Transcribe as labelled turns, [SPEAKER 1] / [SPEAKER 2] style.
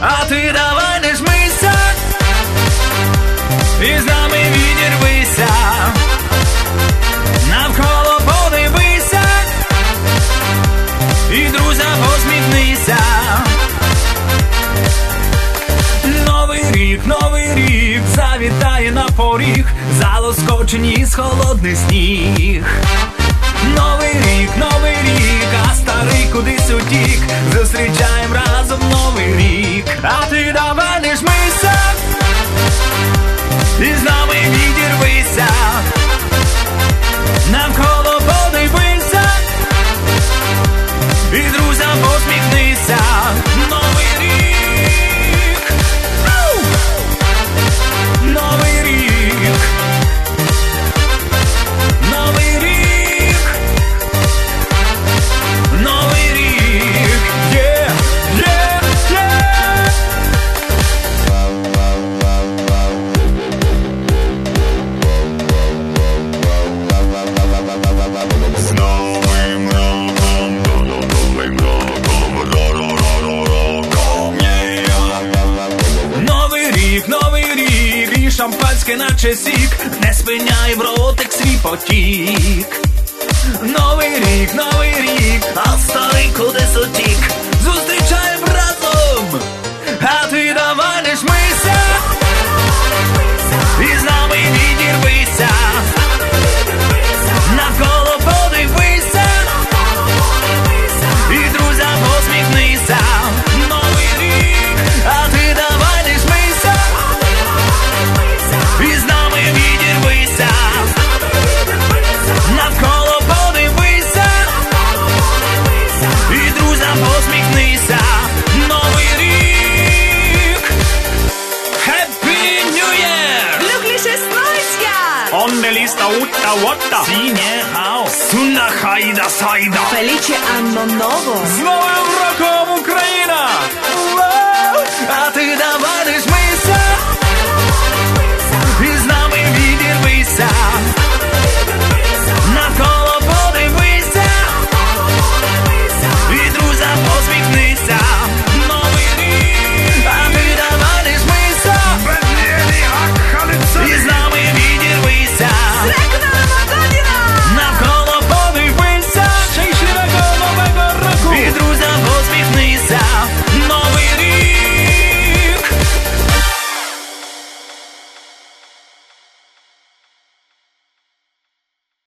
[SPEAKER 1] А ти давай не жмися і з нами відірвися, навколо подивися і друзям посміхнися. Новий рік завітає на поріг, залоскочені з холодний сніг. Новий рік, а старий кудись утік, зустрічаєм разом новий рік. А ти давай не жмися і з нами відірвися, навколо подивися і друзям посміхнися. Новий рік, новий рік, новий рік, новий рік, yeah, yeah, yeah. З новим роком, новим роком, ро-ро-ро-ро-роком, yeah. Новий рік, і шампанське наче сік, не спиняй в ротик свій потік. Новий рік, а старий кудись утік, зустрічаєм разом. А ти давай не жмися і з нами відірвися, навколо подивися і друзям посміхнися. Новий рік, а ти давай не жмися і з нами відірвися, навколо подивися і друзям посміхнися. Новий рік, Happy New Year!
[SPEAKER 2] Glückliches neues Jahr!
[SPEAKER 1] On the lista utta wotta, Sine Haus, Sunna Haida Saida.
[SPEAKER 2] Felice anno novo!
[SPEAKER 1] З Новим